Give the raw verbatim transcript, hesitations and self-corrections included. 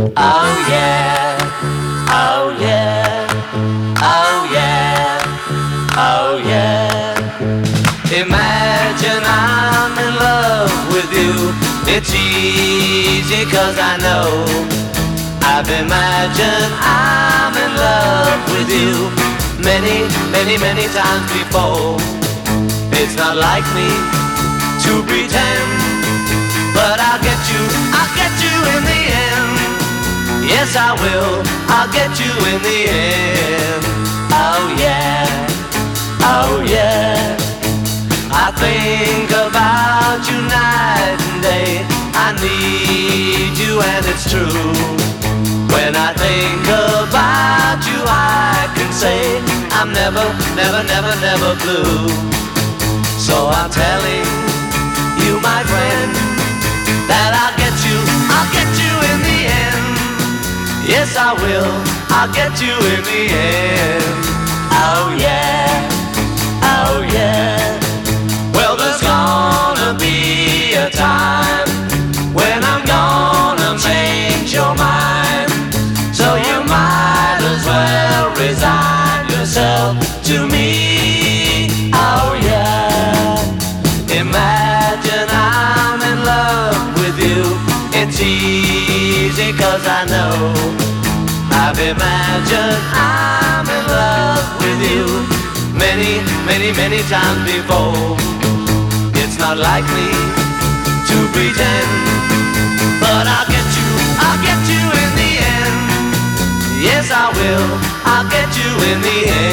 Oh yeah, oh yeah, oh yeah, oh yeah. Imagine I'm in love with you. It's easy 'cause I know I've imagined I'm in love with you many, many, many times before. It's not like me to pretend, but I'll get you, I'll get you in the end. Yes, I will, I'll get you in the end. Oh yeah, oh yeah. I think about you night and day. I need you and it's true. When I think about you, I can say I'm never, never, never, never blue. So I'm telling you, my friend, that I'll get you, I'll get you in the end. Yes, I will, I'll get you in the end. Oh yeah, oh yeah. Well, there's gonna be a time when I'm gonna change your mind. So you might as well resign yourself to me. Oh yeah. Imagine I'm in love with you. It's easy 'cause I know I've imagined I'm in love with you many, many, many times before. It's not like me to pretend, but I'll get you, I'll get you in the end. Yes, I will, I'll get you in the end.